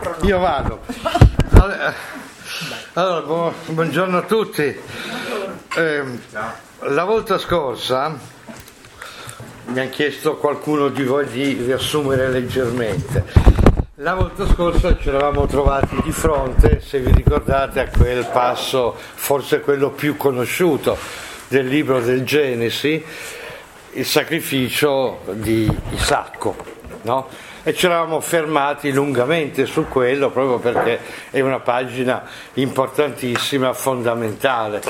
Io vado. Allora, buongiorno a tutti. La volta scorsa mi ha chiesto qualcuno di voi di riassumere leggermente. La volta scorsa ci eravamo trovati di fronte, se vi ricordate, a quel passo, forse quello più conosciuto del libro del Genesi, il sacrificio di Isacco, no? E ci eravamo fermati lungamente su quello proprio perché è una pagina importantissima, fondamentale,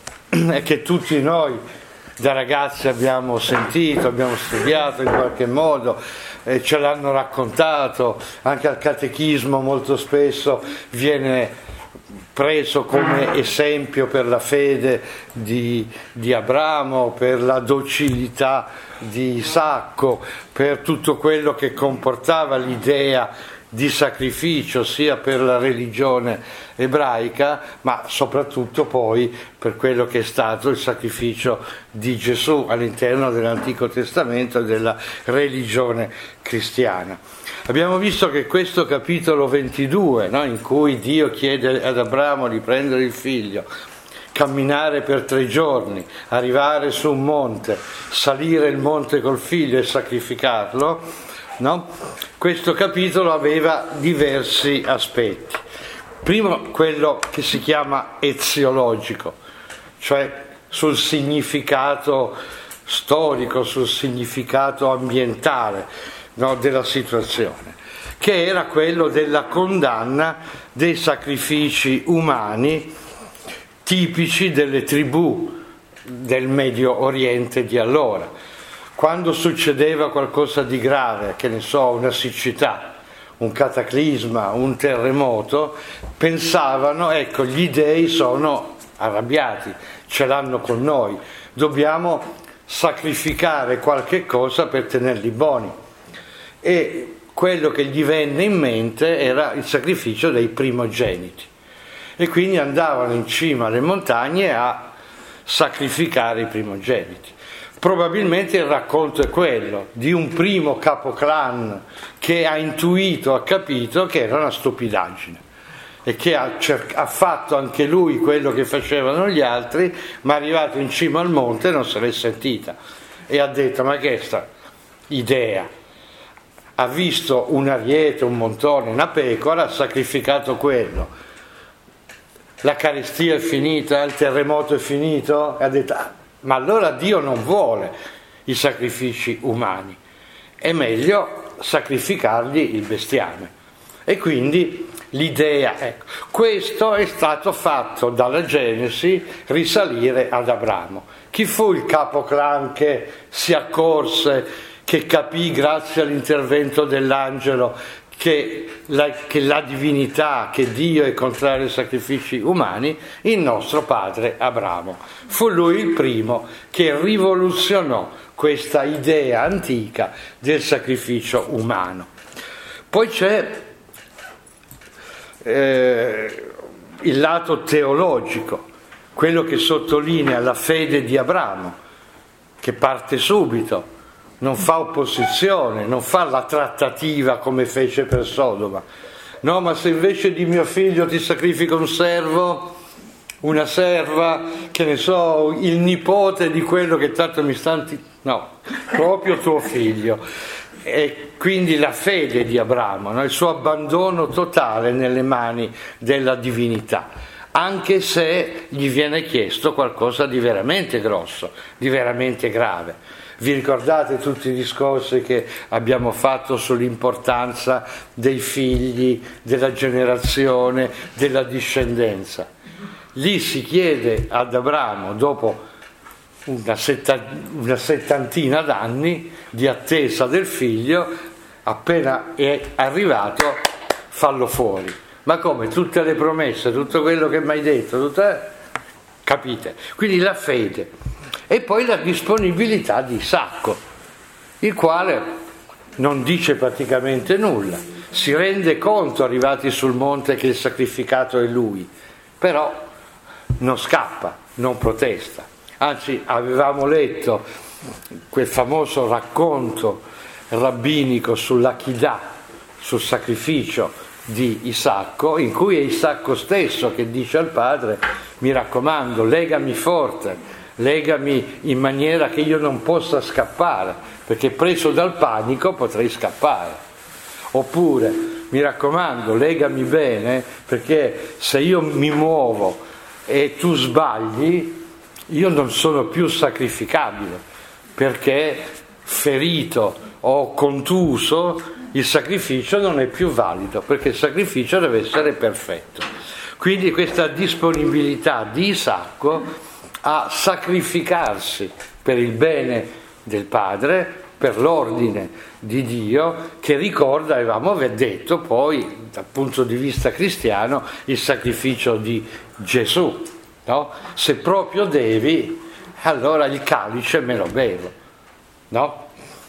e che tutti noi da ragazzi abbiamo sentito, abbiamo studiato in qualche modo, ce l'hanno raccontato, anche al catechismo molto spesso viene preso come esempio per la fede di Abramo, per la docilità di Isacco, per tutto quello che comportava l'idea di sacrificio sia per la religione ebraica, ma soprattutto poi per quello che è stato il sacrificio di Gesù all'interno dell'Antico Testamento e della religione cristiana. Abbiamo visto che questo capitolo 22, no, in cui Dio chiede ad Abramo di prendere il figlio, camminare per 3 giorni, arrivare su un monte, salire il monte col figlio e sacrificarlo, no? Questo capitolo aveva diversi aspetti. Primo, quello che si chiama eziologico, cioè sul significato storico, sul significato ambientale, no, della situazione, che era quello della condanna dei sacrifici umani tipici delle tribù del Medio Oriente di allora. Quando succedeva qualcosa di grave, che ne so, una siccità, un cataclisma, un terremoto, pensavano, ecco, gli dei sono arrabbiati, ce l'hanno con noi, dobbiamo sacrificare qualche cosa per tenerli buoni. E quello che gli venne in mente era il sacrificio dei primogeniti. E quindi andavano in cima alle montagne a sacrificare i primogeniti. Probabilmente il racconto è quello di un primo capoclan che ha intuito, ha capito che era una stupidaggine e che ha fatto anche lui quello che facevano gli altri, ma arrivato in cima al monte non se l'è sentita e ha detto: ma che è sta idea? Ha visto un ariete, un montone, una pecora, ha sacrificato quello. La carestia è finita, il terremoto è finito, e ha detto: ma allora Dio non vuole i sacrifici umani, è meglio sacrificargli il bestiame. E quindi l'idea, ecco, questo è stato fatto dalla Genesi risalire ad Abramo. Chi fu il capoclan che si accorse, che capì grazie all'intervento dell'angelo che la divinità, che Dio è contrario ai sacrifici umani? Il nostro padre Abramo. Fu lui il primo che rivoluzionò questa idea antica del sacrificio umano. Poi c'è il lato teologico, quello che sottolinea la fede di Abramo, che parte subito, non fa opposizione, non fa la trattativa come fece per Sodoma. No, ma se invece di mio figlio ti sacrifico un servo, una serva, che ne so, il nipote di quello che tanto mi sta... No, proprio tuo figlio. E quindi la fede di Abramo, no? Il suo abbandono totale nelle mani della divinità, anche se gli viene chiesto qualcosa di veramente grosso, di veramente grave. Vi ricordate tutti i discorsi che abbiamo fatto sull'importanza dei figli, della generazione, della discendenza? Lì si chiede ad Abramo, dopo una settantina d'anni di attesa del figlio, appena è arrivato, fallo fuori. Ma come? Tutte le promesse, tutto quello che mi hai detto, capite? Quindi la fede. E poi la disponibilità di Isacco, il quale non dice praticamente nulla, si rende conto arrivati sul monte che il sacrificato è lui, però non scappa, non protesta. Anzi, avevamo letto quel famoso racconto rabbinico sull'Achidah, sul sacrificio di Isacco, in cui è Isacco stesso che dice al padre: mi raccomando, legami forte, legami in maniera che io non possa scappare, perché preso dal panico potrei scappare. Oppure, mi raccomando, legami bene, perché se io mi muovo e tu sbagli, io non sono più sacrificabile, perché ferito o contuso il sacrificio non è più valido, perché il sacrificio deve essere perfetto. Quindi questa disponibilità di Isacco a sacrificarsi per il bene del padre, per l'ordine di Dio, che ricorda, avevamo detto poi dal punto di vista cristiano, il sacrificio di Gesù, no? Se proprio devi, allora il calice me lo bevo, no?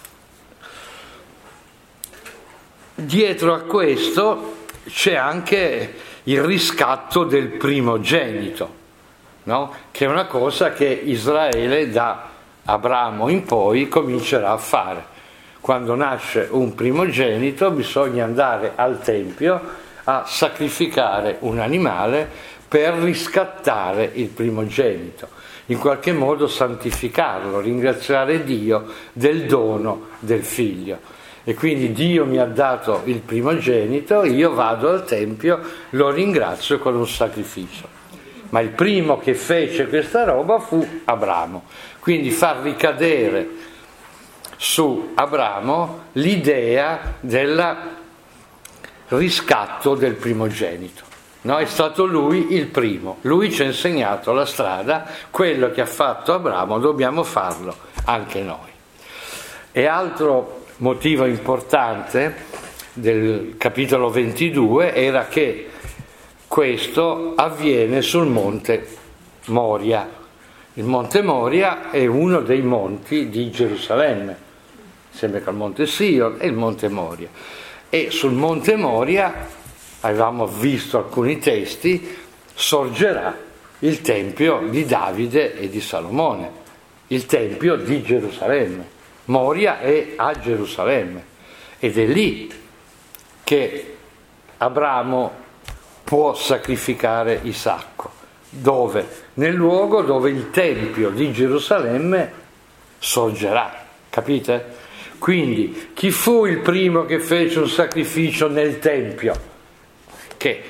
Dietro a questo c'è anche il riscatto del primogenito, no? Che è una cosa che Israele da Abramo in poi comincerà a fare. Quando nasce un primogenito bisogna andare al Tempio a sacrificare un animale per riscattare il primogenito, in qualche modo santificarlo, ringraziare Dio del dono del figlio. E quindi Dio mi ha dato il primogenito, io vado al Tempio, lo ringrazio con un sacrificio. Ma il primo che fece questa roba fu Abramo. Quindi far ricadere su Abramo l'idea del riscatto del primogenito. No, è stato lui il primo, lui ci ha insegnato la strada, quello che ha fatto Abramo dobbiamo farlo anche noi. E altro motivo importante del capitolo 22 era che questo avviene sul monte Moria. Il monte Moria è uno dei monti di Gerusalemme, sembra che il monte Sion è il monte Moria. E sul monte Moria, avevamo visto alcuni testi, sorgerà il tempio di Davide e di Salomone, il tempio di Gerusalemme. Moria è a Gerusalemme ed è lì che Abramo può sacrificare Isacco. Dove? Nel luogo dove il tempio di Gerusalemme sorgerà, capite? Quindi chi fu il primo che fece un sacrificio nel tempio? Che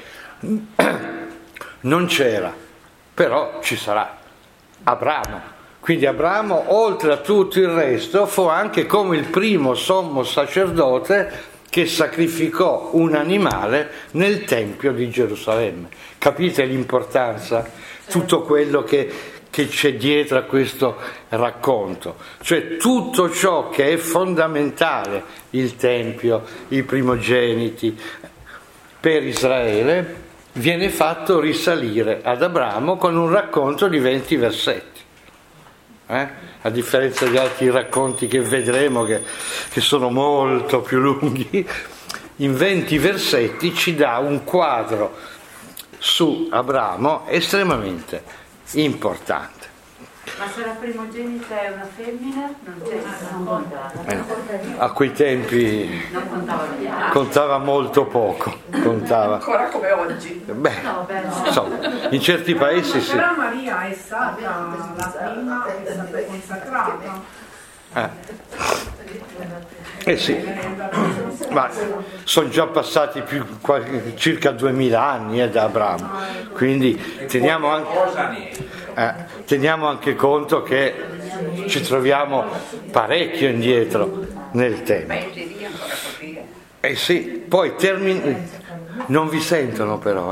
non c'era, però ci sarà Abramo. Quindi Abramo, oltre a tutto il resto, fu anche come il primo sommo sacerdote che sacrificò un animale nel Tempio di Gerusalemme. Capite l'importanza? Tutto quello che c'è dietro a questo racconto. Cioè tutto ciò che è fondamentale, il Tempio, i primogeniti, per Israele, viene fatto risalire ad Abramo con un racconto di 20 versetti. A differenza di altri racconti che vedremo che sono molto più lunghi, in 20 versetti ci dà un quadro su Abramo estremamente importante. Ma se la primogenita è una femmina, non contava. A quei tempi contava molto poco, contava. Ancora come oggi. Beh, insomma, in certi paesi sì. Però Maria è stata la prima che è stata consacrata. Sì, ma sono già passati circa 2000 anni da Abramo, quindi teniamo anche conto che ci troviamo parecchio indietro nel tempo. Sì, poi non vi sentono però.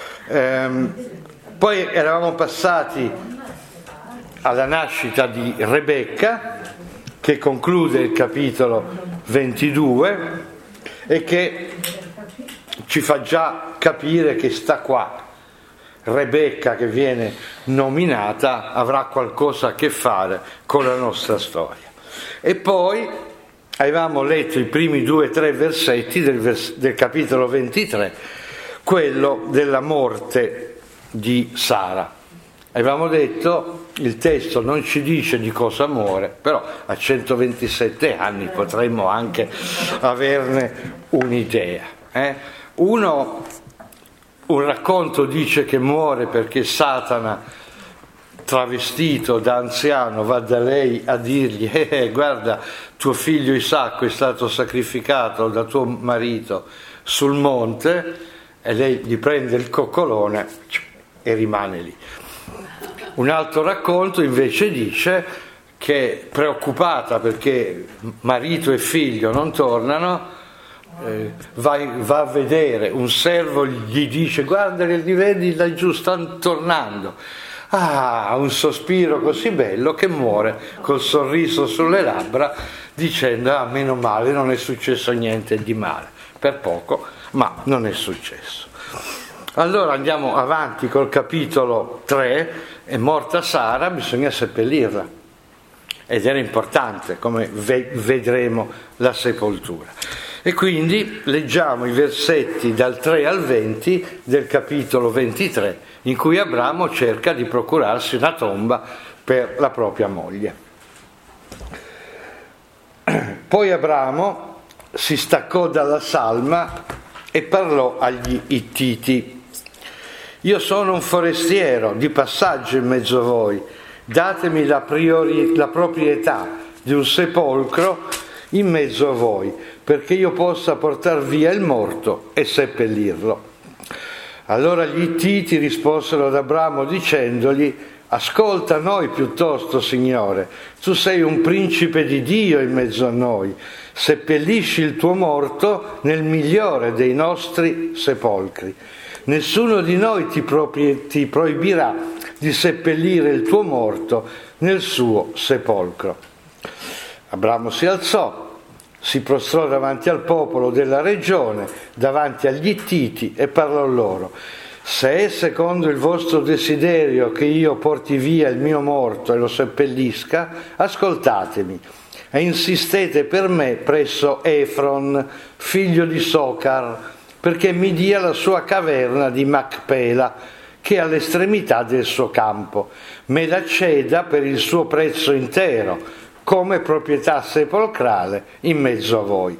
Poi eravamo passati alla nascita di Rebecca, che conclude il capitolo 22 e che ci fa già capire che sta qua. Rebecca, che viene nominata, avrà qualcosa a che fare con la nostra storia. E poi avevamo letto i primi 2 o 3 versetti del capitolo 23, quello della morte di Sara. Avevamo detto, il testo non ci dice di cosa muore, però a 127 anni potremmo anche averne un'idea. Un racconto dice che muore perché Satana, travestito da anziano, va da lei a dirgli: guarda, tuo figlio Isacco è stato sacrificato da tuo marito sul monte, e lei gli prende il coccolone e rimane lì. Un altro racconto invece dice che, preoccupata perché marito e figlio non tornano, va a vedere un servo, gli dice: guarda che li vedi laggiù, stanno tornando. Un sospiro così bello che muore col sorriso sulle labbra dicendo: meno male, non è successo niente di male, per poco, ma non è successo. Allora andiamo avanti col capitolo 3. È morta Sara, bisogna seppellirla, ed era importante, come vedremo, la sepoltura. E quindi leggiamo i versetti dal 3 al 20 del capitolo 23, in cui Abramo cerca di procurarsi una tomba per la propria moglie. Poi Abramo si staccò dalla salma e parlò agli Ittiti: io sono un forestiero di passaggio in mezzo a voi, datemi la proprietà di un sepolcro in mezzo a voi, perché io possa portar via il morto e seppellirlo. Allora gli Ittiti risposero ad Abramo dicendogli: ascolta noi piuttosto, Signore, tu sei un principe di Dio in mezzo a noi, seppellisci il tuo morto nel migliore dei nostri sepolcri. Nessuno di noi ti proibirà di seppellire il tuo morto nel suo sepolcro. Abramo si alzò, si prostrò davanti al popolo della regione, davanti agli Ittiti, e parlò loro: se è secondo il vostro desiderio che io porti via il mio morto e lo seppellisca, ascoltatemi e insistete per me presso Efron, figlio di Socar, perché mi dia la sua caverna di Macpela, che è all'estremità del suo campo, me la ceda per il suo prezzo intero, come proprietà sepolcrale in mezzo a voi.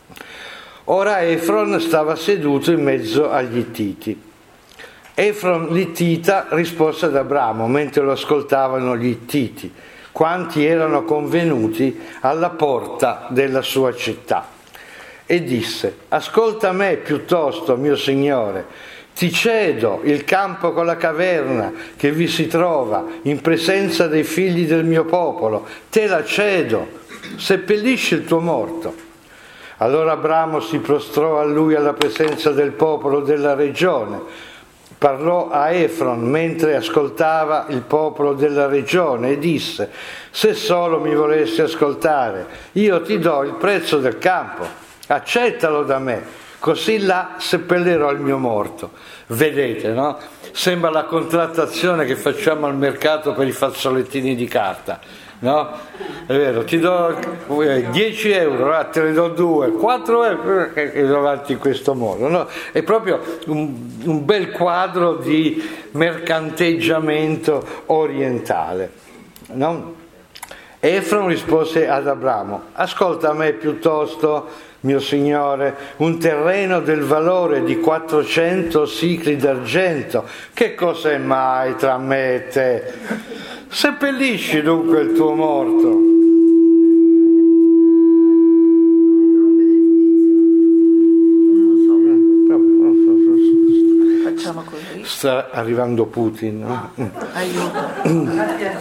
Ora Efron stava seduto in mezzo agli Ittiti. Efron l'Ittita rispose ad Abramo mentre lo ascoltavano gli Ittiti, quanti erano convenuti alla porta della sua città, e disse: ascolta me piuttosto, mio signore, ti cedo il campo con la caverna che vi si trova in presenza dei figli del mio popolo, te la cedo, seppellisci il tuo morto. Allora Abramo si prostrò a lui alla presenza del popolo della regione, parlò a Efron mentre ascoltava il popolo della regione e disse: se solo mi volessi ascoltare, io ti do il prezzo del campo, accettalo da me, così là seppellirò il mio morto. Vedete, no? Sembra la contrattazione che facciamo al mercato per i fazzolettini di carta, no? È vero, ti do 10 euro, te ne do 2, 4 euro, e va avanti in questo modo, no? È proprio un bel quadro di mercanteggiamento orientale, no? Efron rispose ad Abramo: ascolta me piuttosto, mio signore, un terreno del valore di 400 sicli d'argento, che cos'è mai tra me e te? Seppellisci dunque il tuo morto. Facciamo così. Sta arrivando Putin, no? Aiuto.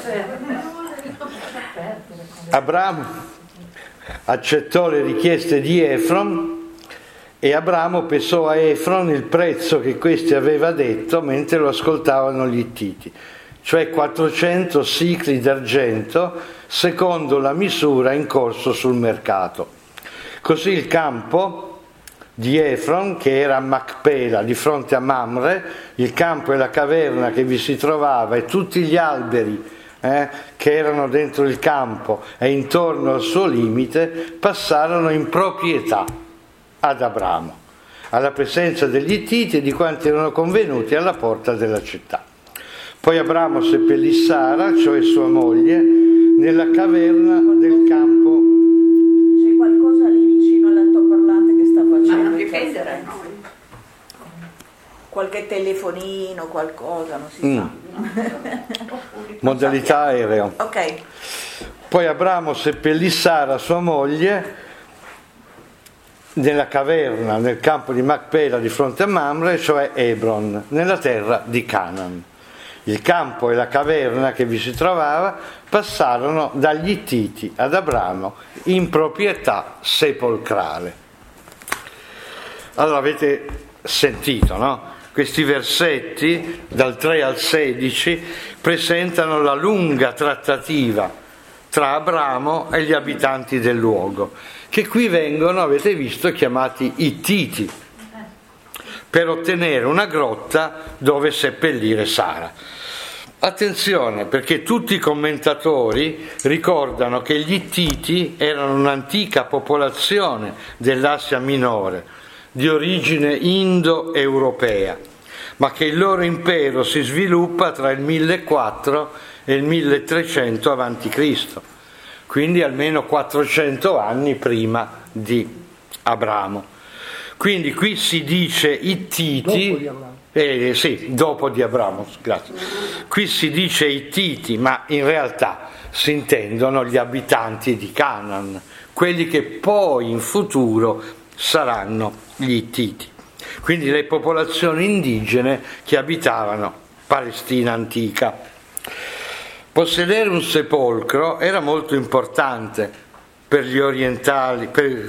Abramo accettò le richieste di Efron e Abramo pesò a Efron il prezzo che questi aveva detto mentre lo ascoltavano gli Ittiti, cioè 400 sicli d'argento secondo la misura in corso sul mercato. Così il campo di Efron, che era a Macpela di fronte a Mamre, il campo e la caverna che vi si trovava e tutti gli alberi che erano dentro il campo e intorno al suo limite, passarono in proprietà ad Abramo, alla presenza degli Ittiti e di quanti erano convenuti alla porta della città. Poi Abramo seppellì Sara, cioè sua moglie, nella caverna del campo. C'è qualcosa lì vicino all'altoparlante che sta facendo? qualche telefonino, qualcosa, non si sa. Modalità aereo. Ok. Poi Abramo seppellì Sara, sua moglie, nella caverna, nel campo di Macpela di fronte a Mamre, cioè Hebron, nella terra di Canaan. Il campo e la caverna che vi si trovava passarono dagli Ittiti ad Abramo in proprietà sepolcrale. Allora avete sentito, no? Questi versetti, dal 3 al 16, presentano la lunga trattativa tra Abramo e gli abitanti del luogo, che qui vengono, avete visto, chiamati Ittiti, per ottenere una grotta dove seppellire Sara. Attenzione, perché tutti i commentatori ricordano che gli Ittiti erano un'antica popolazione dell'Asia Minore, di origine indo-europea, ma che il loro impero si sviluppa tra il 1400 e il 1300 a.C., quindi almeno 400 anni prima di Abramo. Quindi qui si dice Ittiti, dopo di Abramo, grazie. Qui si dice Ittiti, ma in realtà si intendono gli abitanti di Canaan, quelli che poi in futuro saranno gli Ittiti. Quindi le popolazioni indigene che abitavano Palestina antica. Possedere un sepolcro era molto importante per gli orientali.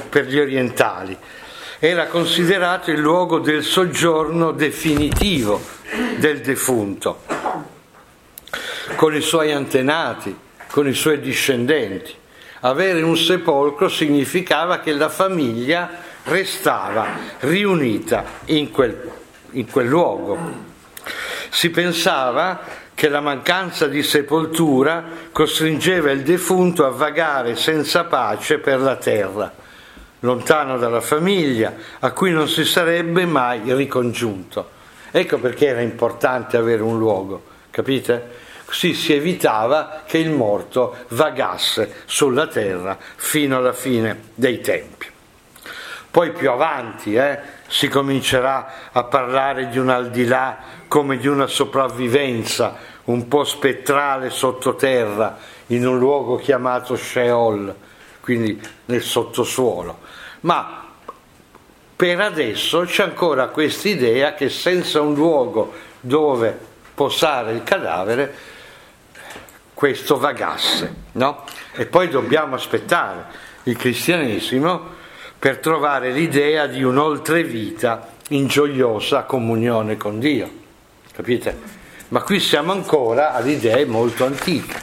Era considerato il luogo del soggiorno definitivo del defunto, con i suoi antenati, con i suoi discendenti. Avere un sepolcro significava che la famiglia restava riunita in quel luogo. Si pensava che la mancanza di sepoltura costringeva il defunto a vagare senza pace per la terra, lontano dalla famiglia, a cui non si sarebbe mai ricongiunto. Ecco perché era importante avere un luogo, capite? Così si evitava che il morto vagasse sulla terra fino alla fine dei tempi. Poi più avanti si comincerà a parlare di un aldilà come di una sopravvivenza un po' spettrale sottoterra, in un luogo chiamato Sheol, quindi nel sottosuolo. Ma per adesso c'è ancora questa idea che senza un luogo dove posare il cadavere, questo vagasse, no? E poi dobbiamo aspettare il cristianesimo per trovare l'idea di un'oltrevita in gioiosa comunione con Dio, capite? Ma qui siamo ancora ad idee molto antiche.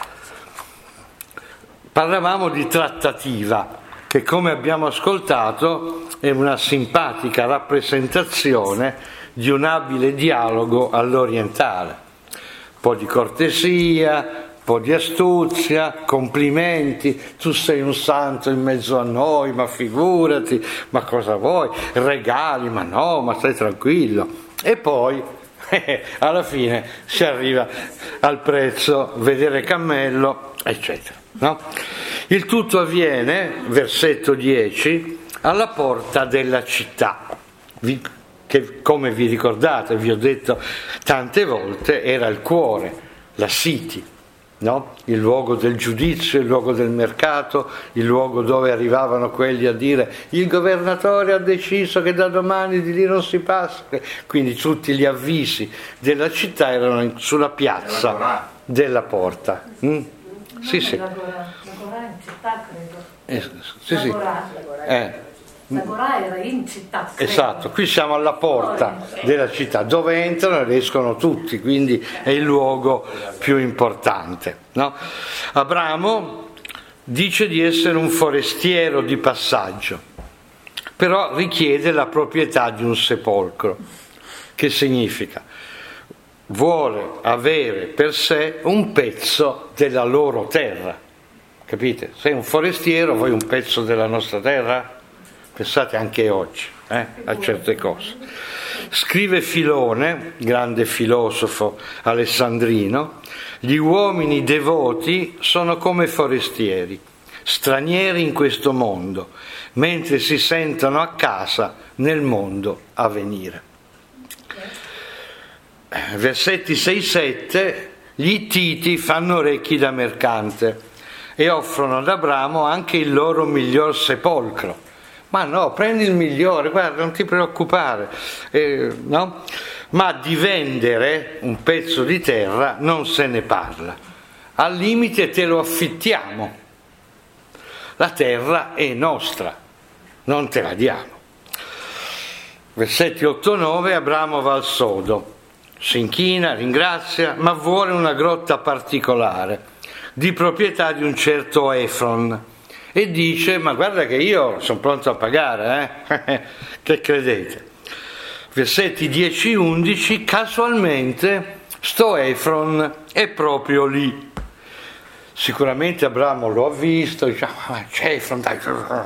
Parlavamo di trattativa, che come abbiamo ascoltato è una simpatica rappresentazione di un abile dialogo all'orientale. Un po' di cortesia, un po' di astuzia, complimenti, tu sei un santo in mezzo a noi, ma figurati, ma cosa vuoi, regali, ma no, ma stai tranquillo. E poi alla fine si arriva al prezzo, vedere cammello, eccetera, no? Il tutto avviene, versetto 10, alla porta della città, che come vi ricordate, vi ho detto tante volte, era il cuore, la city, no? Il luogo del giudizio, il luogo del mercato, il luogo dove arrivavano quelli a dire il governatore ha deciso che da domani di lì non si passa, quindi tutti gli avvisi della città erano sulla piazza della porta. Sì, sì. L'Agorà in città, credo. Sì. L'Agorà era in città. Credo. Esatto, qui siamo alla porta della città, dove entrano ed escono tutti, quindi è il luogo più importante, no? Abramo dice di essere un forestiero di passaggio, però richiede la proprietà di un sepolcro. Che significa? Vuole avere per sé un pezzo della loro terra, capite? Sei un forestiero, vuoi un pezzo della nostra terra? Pensate anche oggi a certe cose. Scrive Filone, grande filosofo alessandrino, gli uomini devoti sono come forestieri, stranieri in questo mondo, mentre si sentono a casa nel mondo a venire. Versetti 6-7, gli Ittiti fanno orecchi da mercante e offrono ad Abramo anche il loro miglior sepolcro. Ma no, prendi il migliore, guarda, non ti preoccupare, no? Ma di vendere un pezzo di terra non se ne parla. Al limite te lo affittiamo. La terra è nostra, non te la diamo. Versetti 8-9, Abramo va al sodo, si inchina, ringrazia, ma vuole una grotta particolare, di proprietà di un certo Efron, e dice: ma guarda che io sono pronto a pagare, che credete? Versetti 10-11, casualmente sto Efron è proprio lì. Sicuramente Abramo lo ha visto, dice: c'è Efron, dai.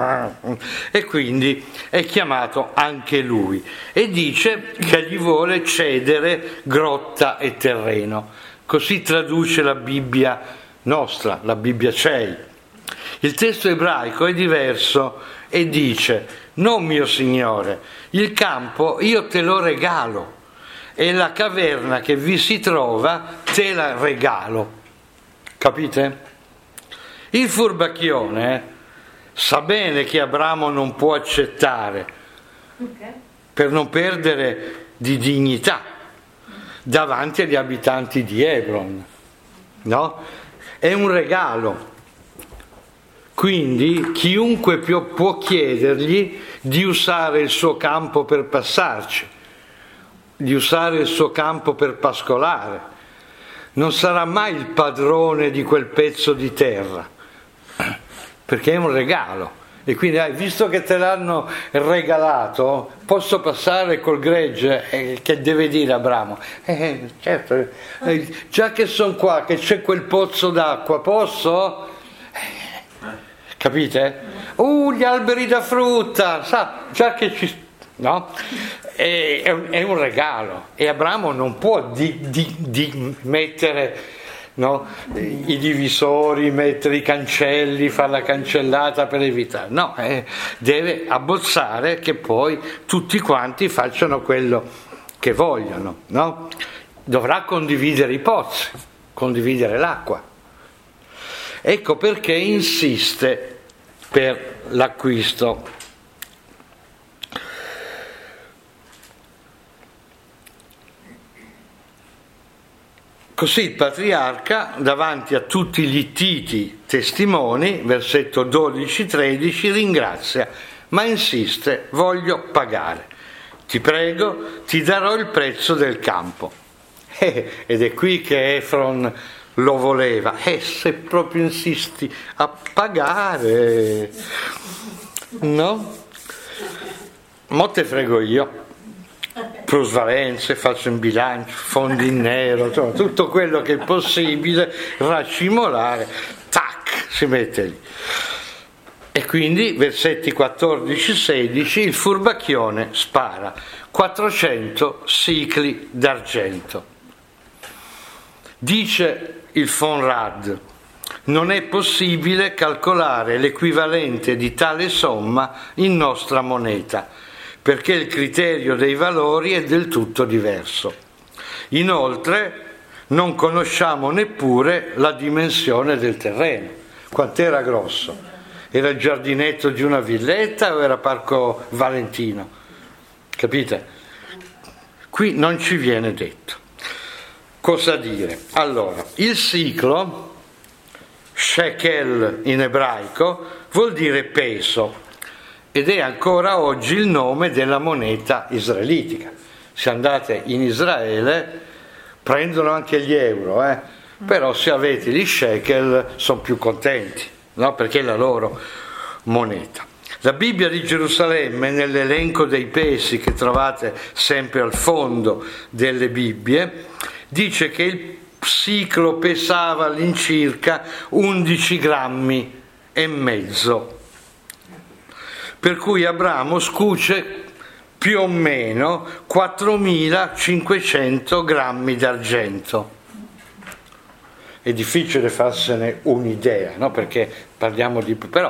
E quindi è chiamato anche lui e dice che gli vuole cedere grotta e terreno. Così traduce la Bibbia nostra, la Bibbia CEI. Il testo ebraico è diverso e dice: no, mio Signore, il campo io te lo regalo e la caverna che vi si trova te la regalo. Capite? Il furbacchione sa bene che Abramo non può accettare, per non perdere di dignità davanti agli abitanti di Hebron, no? È un regalo. Quindi chiunque può chiedergli di usare il suo campo per passarci, di usare il suo campo per pascolare. Non sarà mai il padrone di quel pezzo di terra, perché è un regalo. E quindi, visto che te l'hanno regalato, posso passare col gregge? Che deve dire Abramo? Certo, già che sono qua, che c'è quel pozzo d'acqua, posso? Capite? Gli alberi da frutta, sa, già che ci... No? È un regalo e Abramo non può di mettere, no, i divisori, mettere i cancelli, fare la cancellata per evitare. No, deve abbozzare che poi tutti quanti facciano quello che vogliono, no? Dovrà condividere i pozzi, condividere l'acqua. Ecco perché insiste per l'acquisto. Così il patriarca, davanti a tutti gli Ittiti testimoni, versetto 12-13, ringrazia, ma insiste: voglio pagare. Ti prego, ti darò il prezzo del campo. Ed è qui che Efron lo voleva. Se proprio insisti a pagare, no? Mo te frego io. Plusvalenze, faccio in bilancio, fondi in nero, insomma, tutto quello che è possibile racimolare, tac, si mette lì. E quindi, versetti 14-16, il furbacchione spara 400 sicli d'argento. Dice il Fonrad: non è possibile calcolare l'equivalente di tale somma in nostra moneta, perché il criterio dei valori è del tutto diverso. Inoltre non conosciamo neppure la dimensione del terreno. Quant'era grosso? Era il giardinetto di una villetta o era Parco Valentino? Capite? Qui non ci viene detto. Cosa dire? Allora, il siclo, shekel in ebraico, vuol dire peso, ed è ancora oggi il nome della moneta israelitica. Se andate in Israele prendono anche gli euro, però se avete gli shekel sono più contenti, no? Perché è la loro moneta. La Bibbia di Gerusalemme, nell'elenco dei pesi che trovate sempre al fondo delle Bibbie, dice che il siclo pesava all'incirca 11 grammi e mezzo. Per cui Abramo scuce più o meno 4.500 grammi d'argento. È difficile farsene un'idea, no? Perché parliamo di... però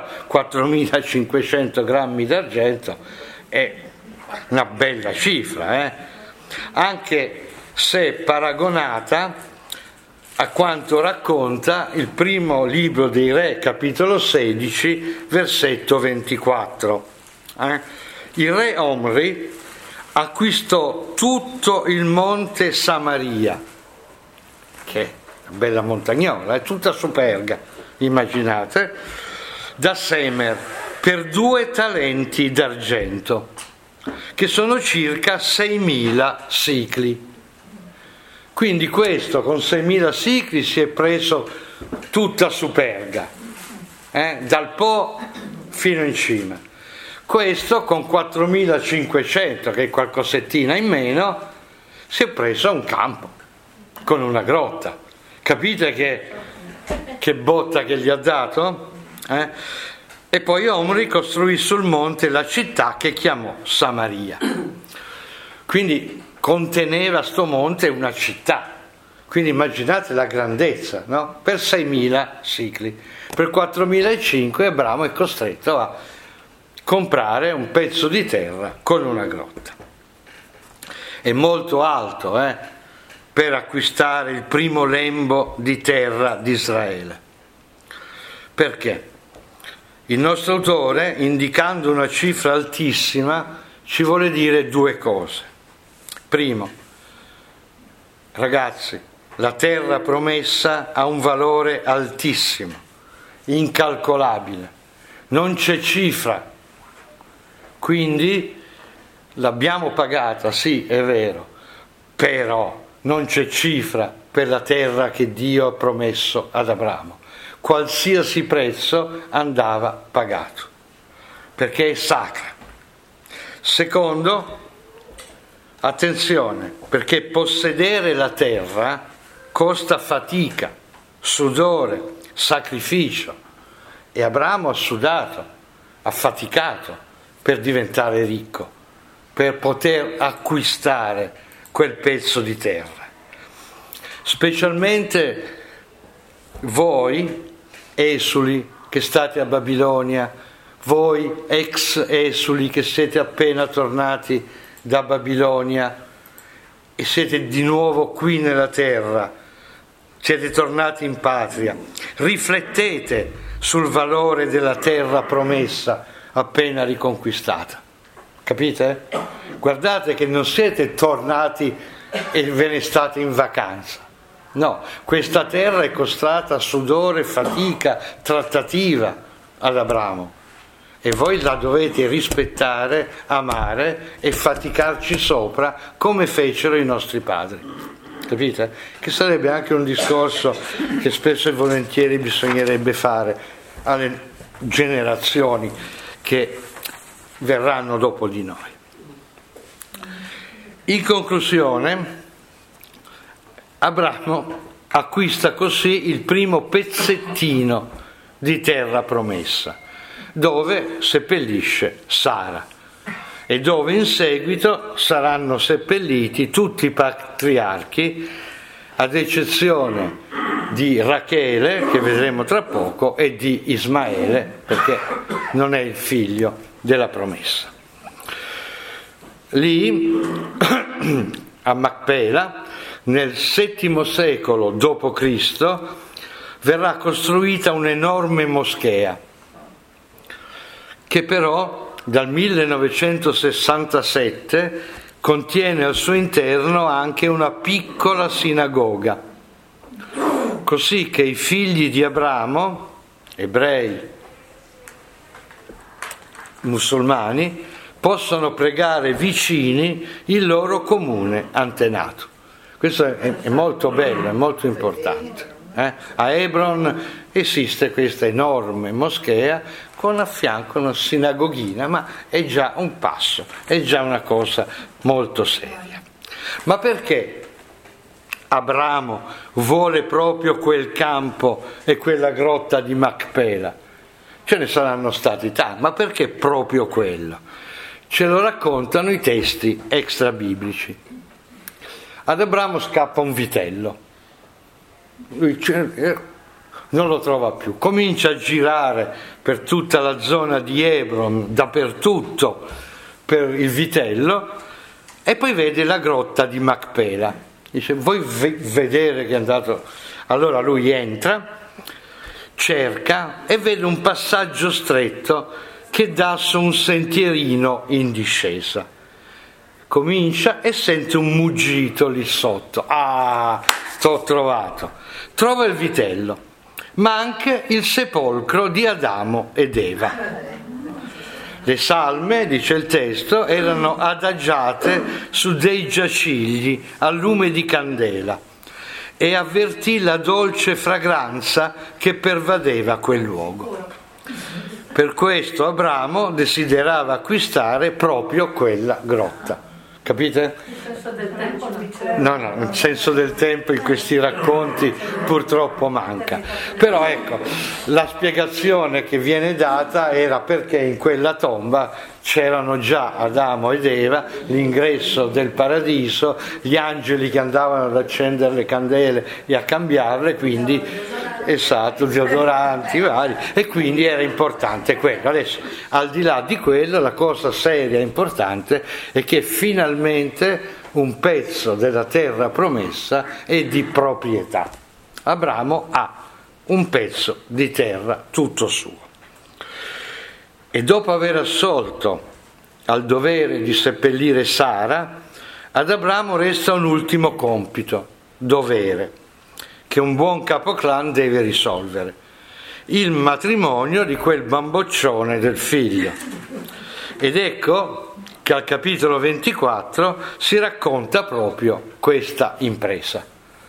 4.500 grammi d'argento è una bella cifra, anche se paragonata a quanto racconta il primo libro dei Re, capitolo 16, versetto 24. Il re Omri acquistò tutto il monte Samaria, che è una bella montagnola, è tutta superga, immaginate, da Semer per 2 talenti d'argento, che sono circa 6.000 sicli. Quindi questo con 6.000 sicli si è preso tutta superga, dal Po fino in cima. Questo con 4.500, che è qualcosettina in meno, si è preso un campo con una grotta. Capite che botta che gli ha dato? E poi Omri costruì sul monte la città che chiamò Samaria. Quindi conteneva sto monte una città. Quindi immaginate la grandezza, no? Per 6.000 sicli. Per 4.500 Abramo è costretto a comprare un pezzo di terra con una grotta. È molto alto, per acquistare il primo lembo di terra di Israele. Perché? Il nostro autore, indicando una cifra altissima, ci vuole dire 2 cose. Primo, ragazzi, la terra promessa ha un valore altissimo, incalcolabile, non c'è cifra, quindi l'abbiamo pagata, sì, è vero, però non c'è cifra per la terra che Dio ha promesso ad Abramo. Qualsiasi prezzo andava pagato, perché è sacra. Secondo, attenzione, perché possedere la terra costa fatica, sudore, sacrificio, e Abramo ha sudato, ha faticato per diventare ricco, per poter acquistare quel pezzo di terra. Specialmente voi esuli che state a Babilonia, voi ex esuli che siete appena tornati da Babilonia e siete di nuovo qui nella terra, siete tornati in patria, riflettete sul valore della terra promessa appena riconquistata. Capite? Guardate che non siete tornati e ve ne state in vacanza. No, questa terra è costata sudore, fatica, trattativa ad Abramo, e voi la dovete rispettare, amare e faticarci sopra come fecero i nostri padri. Capite? Che sarebbe anche un discorso che spesso e volentieri bisognerebbe fare alle generazioni che verranno dopo di noi. In conclusione, Abramo acquista così il primo pezzettino di terra promessa, dove seppellisce Sara e dove in seguito saranno seppelliti tutti i patriarchi, ad eccezione di Rachele, che vedremo tra poco, e di Ismaele, perché non è il figlio della promessa. Lì, a Macpela, nel VII secolo d.C., verrà costruita un'enorme moschea, che però dal 1967 contiene al suo interno anche una piccola sinagoga, così che i figli di Abramo, ebrei, musulmani, possono pregare vicini il loro comune antenato. Questo è molto bello, è molto importante. A Hebron esiste questa enorme moschea con a fianco una sinagoghina, ma è già un passo, è già una cosa molto seria. Ma perché Abramo vuole proprio quel campo e quella grotta di Macpela? Ce ne saranno stati tanti, ma perché proprio quello? Ce lo raccontano i testi extrabiblici. Ad Abramo scappa un vitello, lui non lo trova più, comincia a girare per tutta la zona di Hebron, dappertutto per il vitello, e poi vede la grotta di Macpela. Dice: vuoi vedere che è andato? Allora lui entra, cerca e vede un passaggio stretto che dà su un sentierino in discesa. Comincia e sente un muggito lì sotto. Ah, t'ho trovato. Trova il vitello, ma anche il sepolcro di Adamo ed Eva. Le salme, dice il testo, erano adagiate su dei giacigli a lume di candela e avvertì la dolce fragranza che pervadeva quel luogo. Per questo Abramo desiderava acquistare proprio quella grotta. Capite? Il senso del tempo non c'è. No, il senso del tempo in questi racconti purtroppo manca. Però ecco, la spiegazione che viene data era perché in quella tomba c'erano già Adamo ed Eva, l'ingresso del paradiso, gli angeli che andavano ad accendere le candele e a cambiarle, quindi esatto, deodoranti vari, e quindi era importante quello. Adesso, al di là di quello, la cosa seria e importante è che finalmente un pezzo della terra promessa è di proprietà. Abramo ha un pezzo di terra tutto suo. E dopo aver assolto al dovere di seppellire Sara, ad Abramo resta un ultimo compito, dovere, che un buon capoclan deve risolvere: il matrimonio di quel bamboccione del figlio. Ed ecco che al capitolo 24 si racconta proprio questa impresa.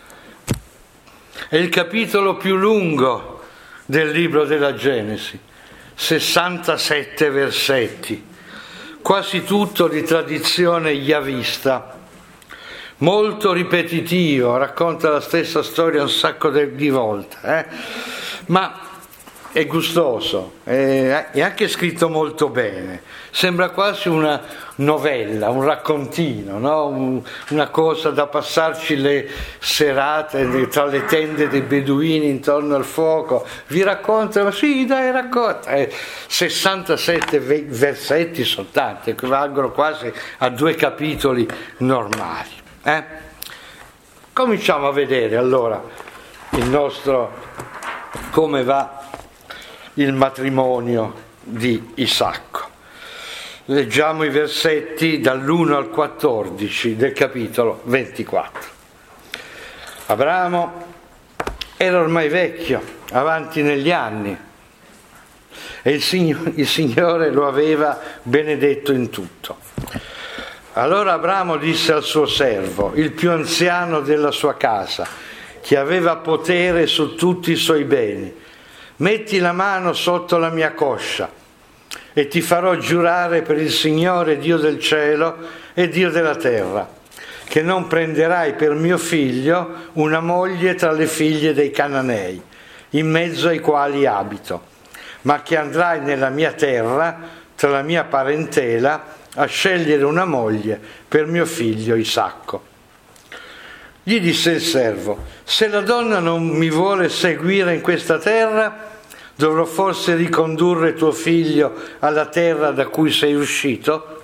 È il capitolo più lungo del libro della Genesi, 67 versetti, quasi tutto di tradizione yavista, molto ripetitivo, racconta la stessa storia un sacco di volte, ma è gustoso, è anche scritto molto bene, sembra quasi una novella, un raccontino, no? Una cosa da passarci le serate tra le tende dei beduini intorno al fuoco. Vi raccontano, sì dai, racconta, 67 versetti soltanto, equivalgono quasi a 2 capitoli normali. Cominciamo a vedere allora il nostro, come va il matrimonio di Isacco. Leggiamo i versetti dall'1 al 14 del capitolo 24. Abramo era ormai vecchio, avanti negli anni, e il Signore lo aveva benedetto in tutto. Allora Abramo disse al suo servo, il più anziano della sua casa, che aveva potere su tutti i suoi beni: metti la mano sotto la mia coscia e ti farò giurare per il Signore Dio del cielo e Dio della terra, che non prenderai per mio figlio una moglie tra le figlie dei Cananei, in mezzo ai quali abito, ma che andrai nella mia terra, tra la mia parentela, a scegliere una moglie per mio figlio Isacco. Gli disse il servo: se la donna non mi vuole seguire in questa terra, dovrò forse ricondurre tuo figlio alla terra da cui sei uscito?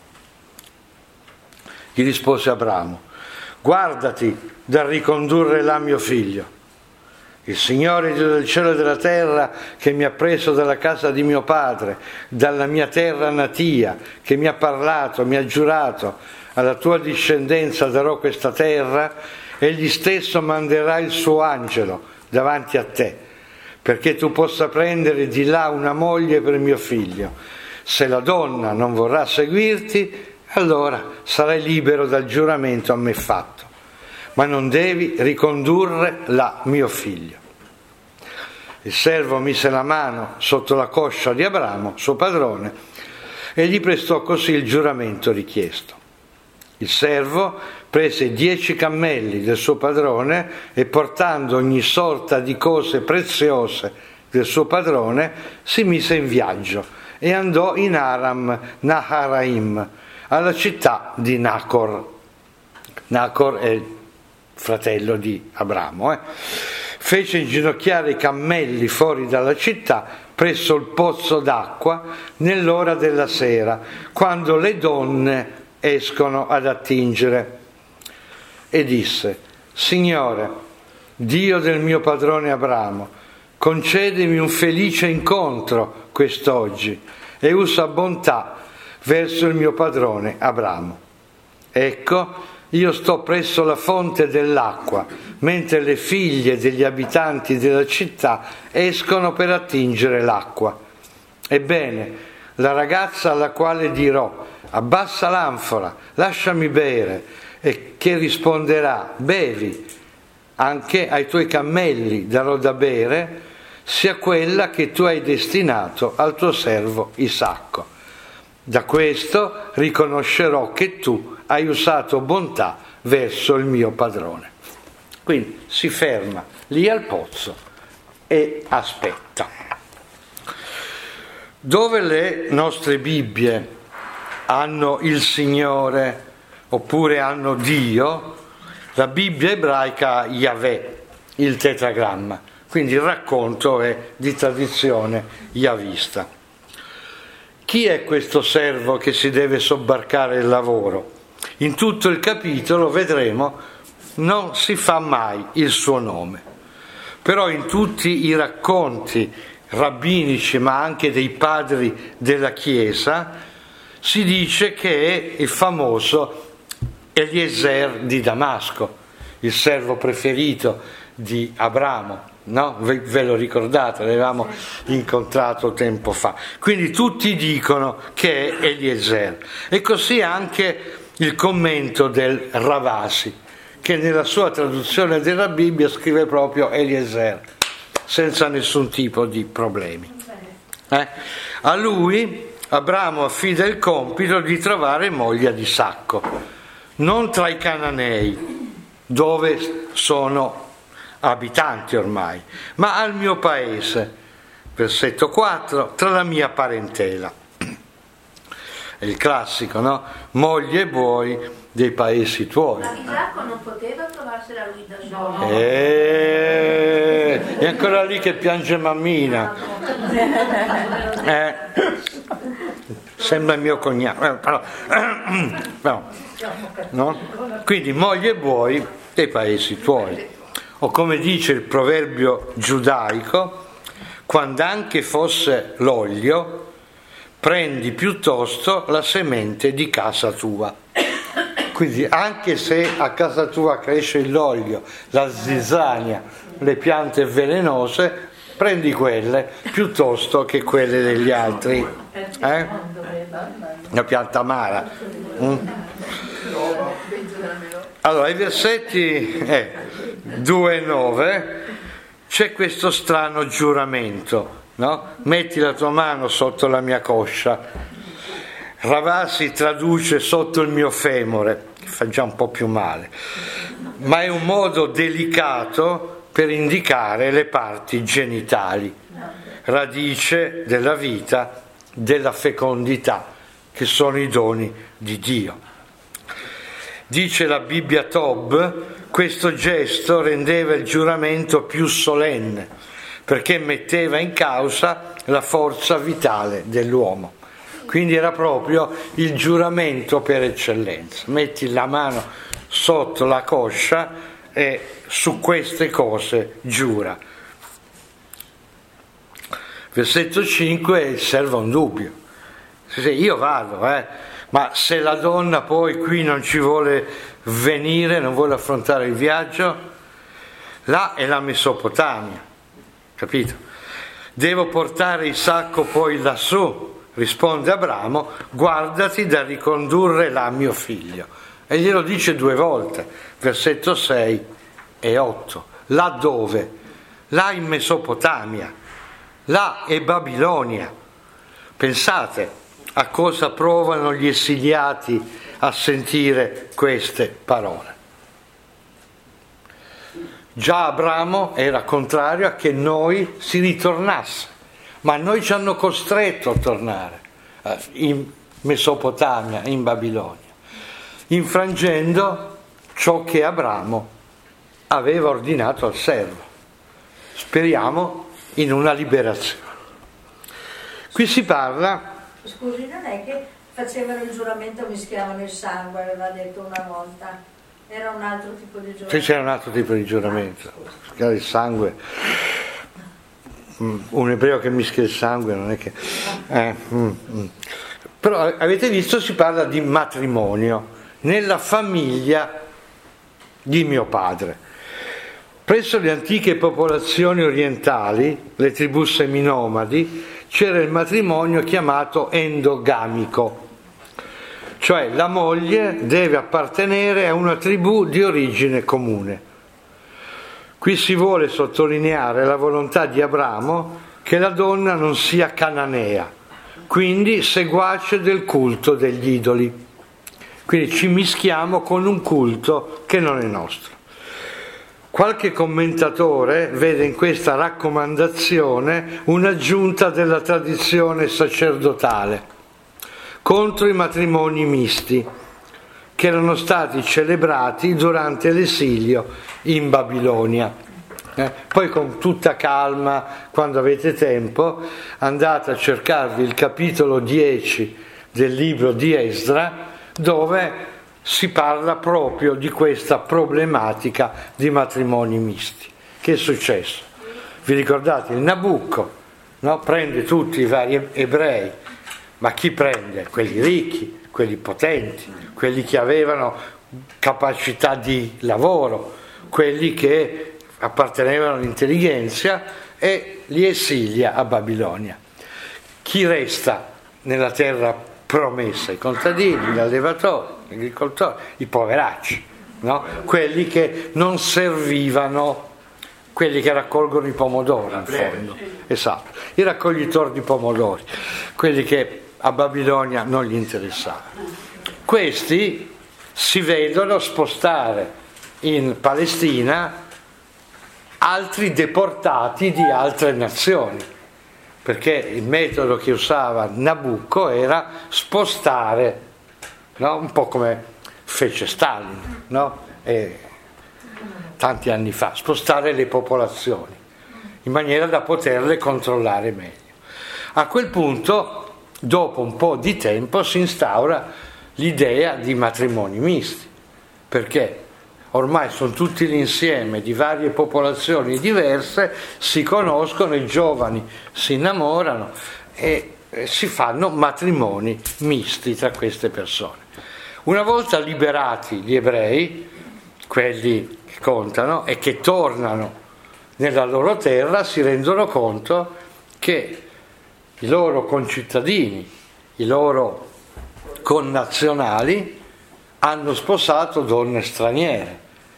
Gli rispose Abramo: guardati dal ricondurre là mio figlio. Il Signore Dio del cielo e della terra, che mi ha preso dalla casa di mio padre, dalla mia terra natia, che mi ha parlato, mi ha giurato: alla tua discendenza darò questa terra, egli stesso manderà il suo angelo davanti a te, perché tu possa prendere di là una moglie per mio figlio. Se la donna non vorrà seguirti, allora sarai libero dal giuramento a me fatto, ma non devi ricondurre là mio figlio. Il servo mise la mano sotto la coscia di Abramo, suo padrone, e gli prestò così il giuramento richiesto. Il servo prese 10 cammelli del suo padrone e, portando ogni sorta di cose preziose del suo padrone, si mise in viaggio e andò in Aram Naharaim, alla città di Nacor. Nacor è il fratello di Abramo. Fece inginocchiare i cammelli fuori dalla città, presso il pozzo d'acqua, nell'ora della sera, quando le donne escono ad attingere. E disse: Signore, Dio del mio padrone Abramo, concedimi un felice incontro quest'oggi e usa bontà verso il mio padrone Abramo. Ecco, io sto presso la fonte dell'acqua, mentre le figlie degli abitanti della città escono per attingere l'acqua. Ebbene, la ragazza alla quale dirò: abbassa l'anfora, lasciami bere, e che risponderà: bevi, anche ai tuoi cammelli darò da bere, sia quella che tu hai destinato al tuo servo Isacco. Da questo riconoscerò che tu hai usato bontà verso il mio padrone. Quindi si ferma lì al pozzo e aspetta. Dove le nostre Bibbie hanno il Signore oppure hanno Dio, la Bibbia ebraica ha Yahweh, il tetragramma, quindi il racconto è di tradizione yavista. Chi è questo servo che si deve sobbarcare il lavoro? In tutto il capitolo vedremo non si fa mai il suo nome, però in tutti i racconti rabbinici ma anche dei padri della Chiesa si dice che è il famoso Eliezer di Damasco, il servo preferito di Abramo, no? Ve lo ricordate, l'avevamo incontrato tempo fa. Quindi tutti dicono che è Eliezer. E così anche il commento del Ravasi, che nella sua traduzione della Bibbia scrive proprio Eliezer, senza nessun tipo di problemi. A lui Abramo affida il compito di trovare moglie ad Isacco, non tra i Cananei, dove sono abitanti ormai, ma al mio paese, versetto 4, tra la mia parentela. È il classico, no? Moglie e buoi dei paesi tuoi. Ma Isacco non poteva trovarsela lui da solo. È ancora lì che piange mammina. Sembra mio cognato. No? Quindi moglie e buoi dei paesi tuoi. O come dice il proverbio giudaico, quando anche fosse l'olio, prendi piuttosto la semente di casa tua. Quindi anche se a casa tua cresce l'olio, la zizzania, le piante velenose, prendi quelle piuttosto che quelle degli altri. Una pianta amara. Allora, ai versetti 2 e 9 c'è questo strano giuramento, no? Metti la tua mano sotto la mia coscia. Ravasi traduce sotto il mio femore, che fa già un po' più male, ma è un modo delicato per indicare le parti genitali, radice della vita, della fecondità, che sono i doni di Dio. Dice la Bibbia Tob, questo gesto rendeva il giuramento più solenne, perché metteva in causa la forza vitale dell'uomo. Quindi era proprio il giuramento per eccellenza. Metti la mano sotto la coscia e su queste cose giura. Versetto 5, il servo ha un dubbio. Io vado, ma se la donna poi qui non ci vuole venire, non vuole affrontare il viaggio, là è la Mesopotamia, capito? Devo portare Isacco poi lassù. Risponde Abramo, guardati da ricondurre là mio figlio. E glielo dice 2 volte, versetto 6 e 8. Là dove? Là in Mesopotamia, là è Babilonia. Pensate a cosa provano gli esiliati a sentire queste parole. Già Abramo era contrario a che noi si ritornasse, ma noi ci hanno costretto a tornare in Mesopotamia, in Babilonia, infrangendo ciò che Abramo aveva ordinato al servo. Speriamo in una liberazione. Qui si parla... Scusi, non è che facevano il giuramento, mischiavano il sangue, aveva detto una volta. Era un altro tipo di giuramento. Sì, c'era un altro tipo di giuramento. Mischiare il sangue. Un ebreo che mischia il sangue non è che... Però avete visto, si parla di matrimonio nella famiglia di mio padre. Presso le antiche popolazioni orientali, le tribù seminomadi, c'era il matrimonio chiamato endogamico, cioè la moglie deve appartenere a una tribù di origine comune. Qui si vuole sottolineare la volontà di Abramo che la donna non sia cananea, quindi seguace del culto degli idoli. Quindi ci mischiamo con un culto che non è nostro. Qualche commentatore vede in questa raccomandazione un'aggiunta della tradizione sacerdotale contro i matrimoni misti che erano stati celebrati durante l'esilio in Babilonia. Poi con tutta calma, quando avete tempo, andate a cercarvi il capitolo 10 del libro di Esdra, dove si parla proprio di questa problematica di matrimoni misti. Che è successo? Vi ricordate? Il Nabucco, no? Prende tutti i vari ebrei, ma chi prende? Quelli ricchi, quelli potenti, quelli che avevano capacità di lavoro, quelli che appartenevano all'intelligenza, e li esilia a Babilonia. Chi resta nella terra promessa? I contadini, gli allevatori, gli agricoltori, i poveracci, no? Quelli che non servivano, quelli che raccolgono i pomodori in fondo, esatto, i raccoglitori di pomodori, quelli che a Babilonia non gli interessavano. Questi si vedono spostare in Palestina altri deportati di altre nazioni, perché il metodo che usava Nabucco era spostare, no? Un po' come fece Stalin, no? Tanti anni fa, spostare le popolazioni in maniera da poterle controllare meglio. A quel punto, dopo un po' di tempo, si instaura l'idea di matrimoni misti, perché ormai sono tutti l'insieme di varie popolazioni diverse, si conoscono, i giovani si innamorano e si fanno matrimoni misti tra queste persone. Una volta liberati gli ebrei, quelli che contano e che tornano nella loro terra, si rendono conto che i loro concittadini, i loro connazionali hanno sposato donne straniere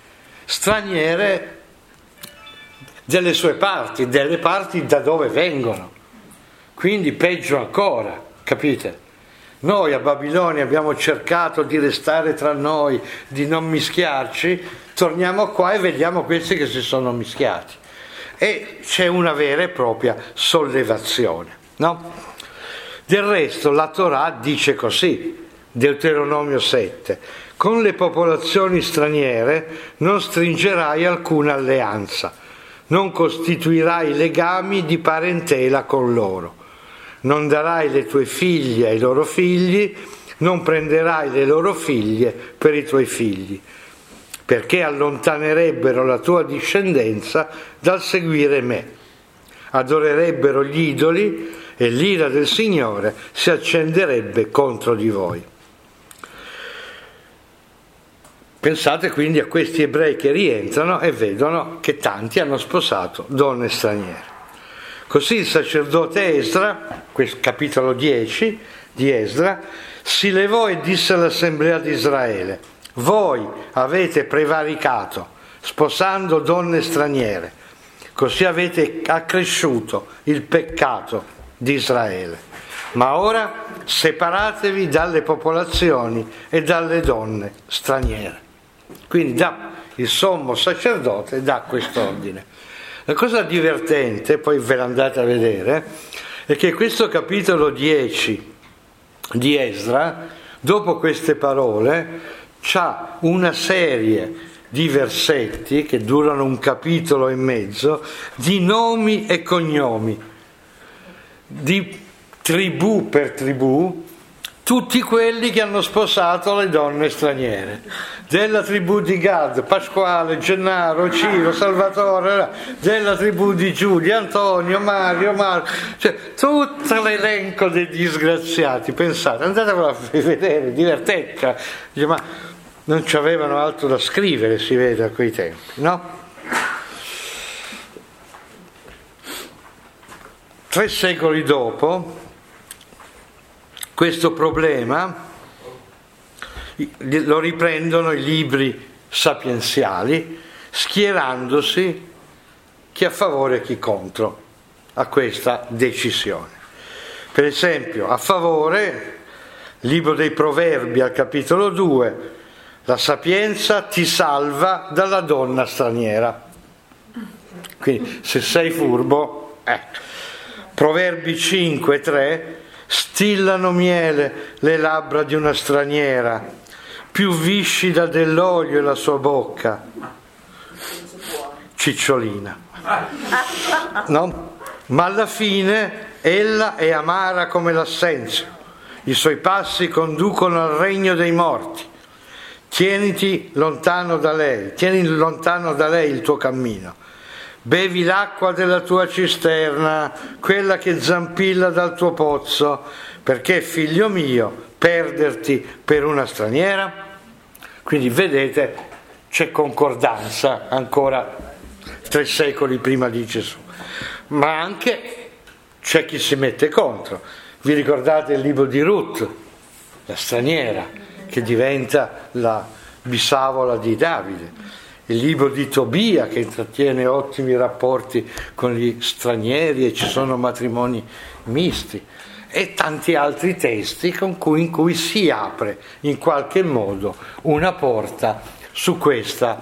delle sue parti, delle parti da dove vengono. Quindi peggio ancora, capite? Noi a Babilonia abbiamo cercato di restare tra noi, di non mischiarci, torniamo qua e vediamo questi che si sono mischiati. E c'è una vera e propria sollevazione, no? Del resto la Torah dice così, Deuteronomio 7: con le popolazioni straniere non stringerai alcuna alleanza, non costituirai legami di parentela con loro, non darai le tue figlie ai loro figli, non prenderai le loro figlie per i tuoi figli, perché allontanerebbero la tua discendenza dal seguire me, adorerebbero gli idoli e l'ira del Signore si accenderebbe contro di voi. Pensate quindi a questi ebrei che rientrano e vedono che tanti hanno sposato donne straniere. Così il sacerdote Esdra, questo capitolo 10 di Esdra, si levò e disse all'assemblea di Israele: voi avete prevaricato sposando donne straniere, così avete accresciuto il peccato di Israele. Ma ora separatevi dalle popolazioni e dalle donne straniere. Quindi il sommo sacerdote dà quest'ordine. La cosa divertente, poi ve l'andate a vedere, è che questo capitolo 10 di Esdra, dopo queste parole, c'ha una serie di versetti che durano un capitolo e mezzo, di nomi e cognomi, di tribù per tribù, tutti quelli che hanno sposato le donne straniere, della tribù di Gad, Pasquale, Gennaro, Ciro, Salvatore, della tribù di Giulia, Antonio, Mario, cioè tutto l'elenco dei disgraziati. Pensate, andatevelo a vedere, divertente, ma non ci avevano altro da scrivere, si vede a quei tempi, no? 3 secoli dopo, questo problema lo riprendono i libri sapienziali, schierandosi chi a favore e chi contro a questa decisione. Per esempio, a favore, libro dei Proverbi al capitolo 2, la sapienza ti salva dalla donna straniera. Quindi se sei furbo, Proverbi 5:3, stillano miele le labbra di una straniera, più viscida dell'olio è la sua bocca. Cicciolina. No? Ma alla fine ella è amara come l'assenza, i suoi passi conducono al regno dei morti. Tieni lontano da lei il tuo cammino. Bevi l'acqua della tua cisterna, quella che zampilla dal tuo pozzo, perché, figlio mio, perderti per una straniera? Quindi vedete, c'è concordanza ancora 3 secoli prima di Gesù, ma anche c'è chi si mette contro. Vi ricordate il libro di Ruth, la straniera, che diventa la bisavola di Davide? Il libro di Tobia, che intrattiene ottimi rapporti con gli stranieri e ci sono matrimoni misti, e tanti altri testi in cui si apre in qualche modo una porta su questa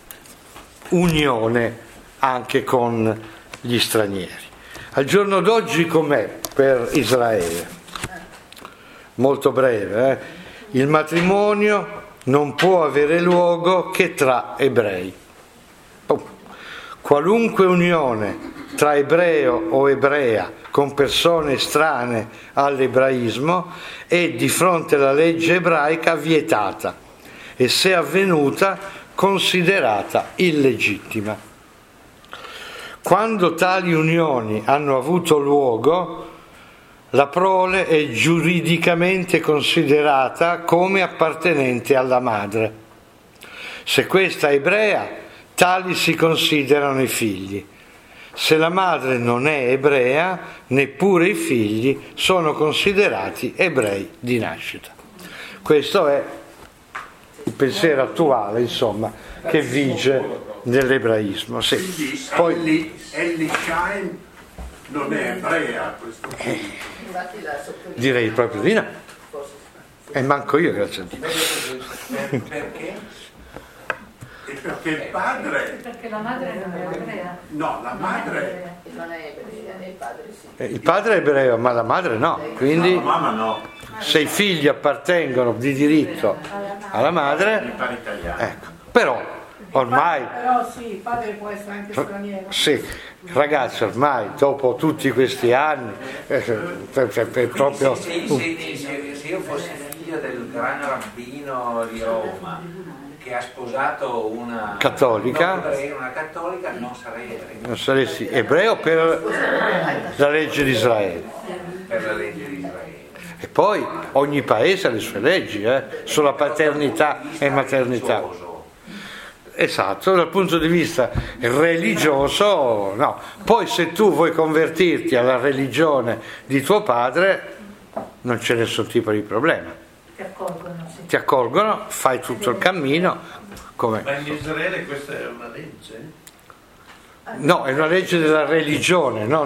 unione anche con gli stranieri. Al giorno d'oggi com'è per Israele? Molto breve, Il matrimonio non può avere luogo che tra ebrei. Qualunque unione tra ebreo o ebrea con persone estranee all'ebraismo è di fronte alla legge ebraica vietata e, se avvenuta, considerata illegittima. Quando tali unioni hanno avuto luogo, la prole è giuridicamente considerata come appartenente alla madre. Se questa è ebrea, tali si considerano i figli. Se la madre non è ebrea, neppure i figli sono considerati ebrei di nascita. Questo è il pensiero attuale, insomma, che vige nell'ebraismo. Sì. Poi Ellie Schein non è ebrea a questo punto. Direi proprio di no. E manco io, grazie a Dio. Perché? E perché il padre... Perché la madre non è ebrea. No, la madre... Non è ebrea, il padre sì. Il padre è ebreo, ma la madre no. Quindi La mamma no. se i figli appartengono di diritto alla madre, Mi pare italiano. ecco. Però ormai, Però sì, il padre può essere anche straniero. sì, ragazzi, ormai dopo tutti questi anni è proprio Se io fossi figlio del gran rabbino di Roma che ha sposato una Cattolica. una cattolica, non sarei ebreo non saresti ebreo per la legge di Israele. per la legge di Israele. E poi ogni paese ha le sue leggi sulla paternità e maternità. Esatto, dal punto di vista religioso no. Poi se tu vuoi convertirti alla religione di tuo padre non c'è nessun tipo di problema. Ti accolgono, sì. Ti accolgono, fai tutto il cammino. Come? Ma in Israele questa è una legge? No, è una legge della religione, non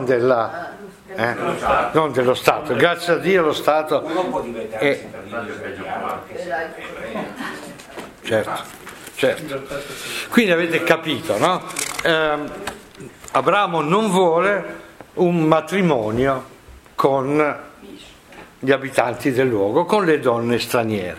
non dello Stato. Grazie a Dio lo Stato Uno può diventare è... cittadino israeliano anche se è ebreo. Certo. Quindi avete capito, no? Abramo non vuole un matrimonio con gli abitanti del luogo, con le donne straniere.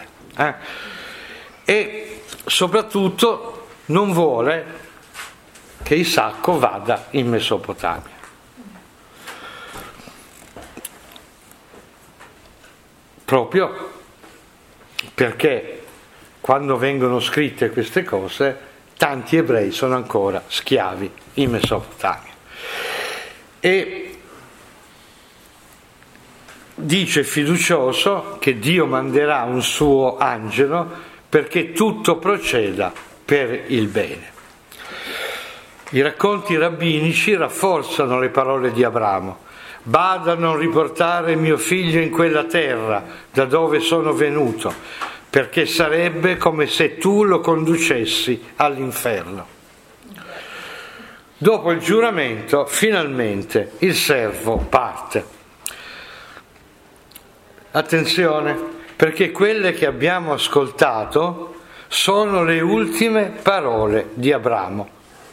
E soprattutto non vuole che Isacco vada in Mesopotamia. proprio perché quando vengono scritte queste cose tanti ebrei sono ancora schiavi in Mesopotamia. E dice fiducioso che Dio manderà un suo angelo perché tutto proceda per il bene. I racconti rabbinici rafforzano le parole di Abramo. Bada a non riportare mio figlio in quella terra da dove sono venuto, perché sarebbe come se tu lo conducessi all'inferno. Dopo il giuramento, finalmente il servo parte. Attenzione, perché quelle che abbiamo ascoltato sono le ultime parole di Abramo.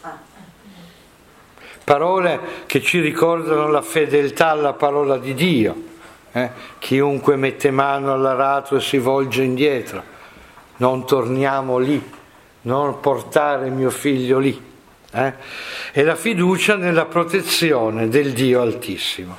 Parole che ci ricordano la fedeltà alla parola di Dio. Chiunque mette mano all'arato e si volge indietro, non torniamo lì, non portare mio figlio lì. E la fiducia nella protezione del Dio Altissimo.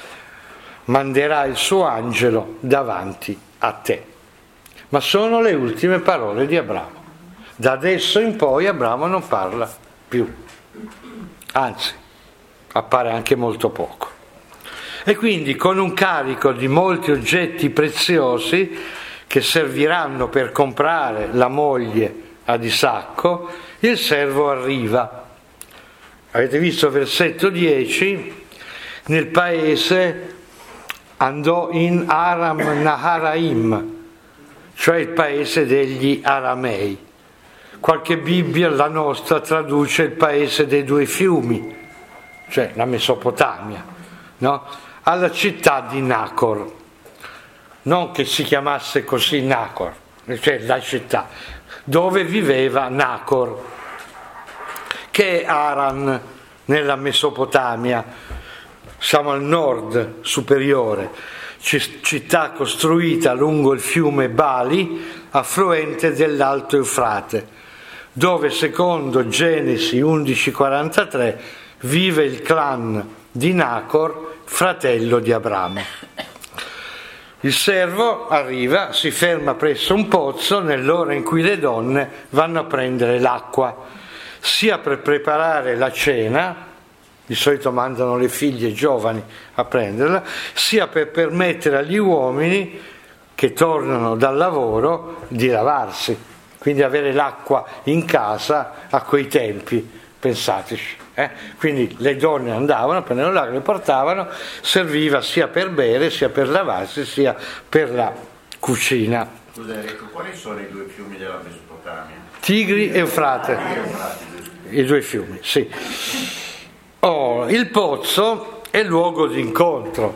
Manderà il suo angelo davanti a te. Ma sono le ultime parole di Abramo. Da adesso in poi Abramo non parla più. Anzi, appare anche molto poco. E quindi con un carico di molti oggetti preziosi che serviranno per comprare la moglie ad Isacco, il servo arriva. Avete visto versetto 10? Nel paese andò in Aram Naharaim, cioè il paese degli Aramei. Qualche Bibbia, la nostra, traduce il paese dei due fiumi, cioè la Mesopotamia, no? Alla città di Nacor. Non che si chiamasse così Nacor, cioè la città, dove viveva Nacor, che è Haran nella Mesopotamia. Siamo al nord superiore, città costruita lungo il fiume Bali, affluente dell'Alto Eufrate, dove secondo Genesi 11:43 vive il clan di Nacor, fratello di Abramo. Il servo arriva, si ferma presso un pozzo nell'ora in cui le donne vanno a prendere l'acqua, sia per preparare la cena, di solito mandano le figlie giovani a prenderla, sia per permettere agli uomini che tornano dal lavoro di lavarsi. Quindi avere l'acqua in casa a quei tempi, pensateci. Quindi le donne andavano, prendevano l'acqua, le portavano, serviva sia per bere, sia per lavarsi, sia per la cucina. Scusa Enrico, quali sono i due fiumi della Mesopotamia? Tigri e Eufrate. I due fiumi, sì. Il pozzo è luogo di incontro.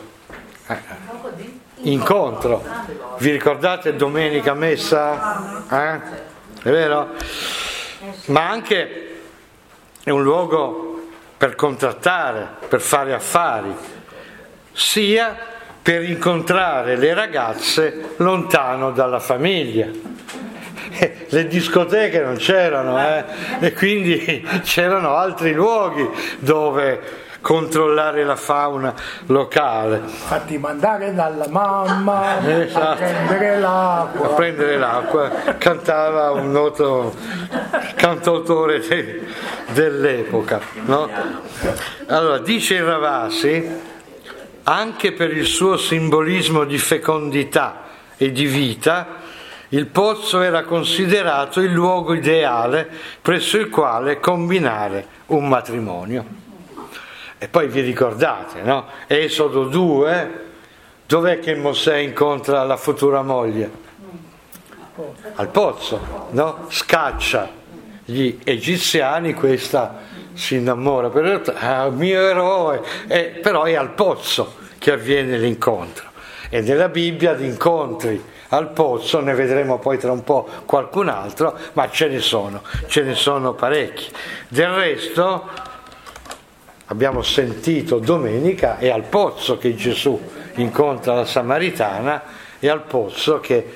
Incontro. Vi ricordate domenica messa? È vero? Ma anche è un luogo per contrattare, per fare affari, sia per incontrare le ragazze lontano dalla famiglia. Le discoteche non c'erano, e quindi c'erano altri luoghi dove controllare la fauna locale. Fatti mandare dalla mamma a prendere l'acqua. Cantava un noto cantautore dell'epoca, no? Allora dice il Ravasi, anche per il suo simbolismo di fecondità e di vita, il pozzo era considerato il luogo ideale presso il quale combinare un matrimonio. E poi vi ricordate, no? Esodo 2, dov'è che Mosè incontra la futura moglie? Al pozzo, no? Scaccia gli egiziani, questa si innamora, mio eroe, però è al pozzo che avviene l'incontro. E nella Bibbia di incontri al pozzo ne vedremo poi tra un po' qualcun altro, ma ce ne sono parecchi. Del resto abbiamo sentito domenica, è al pozzo che Gesù incontra la Samaritana, è al pozzo che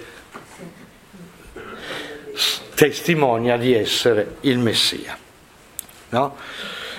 testimonia di essere il Messia, no?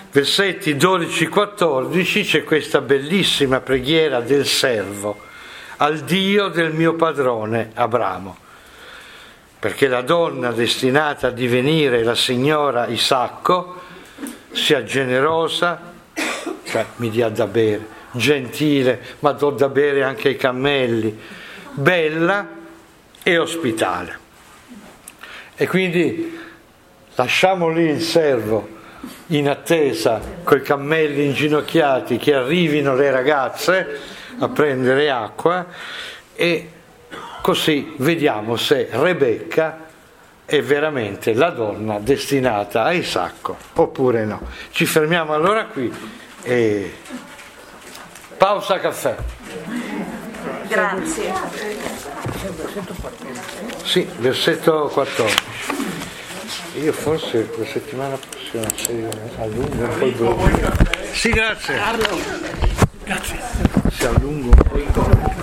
Versetti 12-14 c'è questa bellissima preghiera del servo. al Dio del mio padrone Abramo. Perché la donna destinata a divenire la signora Isacco sia generosa, cioè mi dia da bere, gentile, ma do da bere anche ai cammelli, bella e ospitale. E quindi lasciamo lì il servo in attesa coi cammelli inginocchiati che arrivino le ragazze a prendere acqua, e così vediamo se Rebecca è veramente la donna destinata a Isacco oppure no. Ci fermiamo allora qui e pausa caffè. Grazie. Sì, versetto 14. Io forse la settimana prossima se allungo un po' il blocco. Sì, grazie. Si allunga un po' il blocco.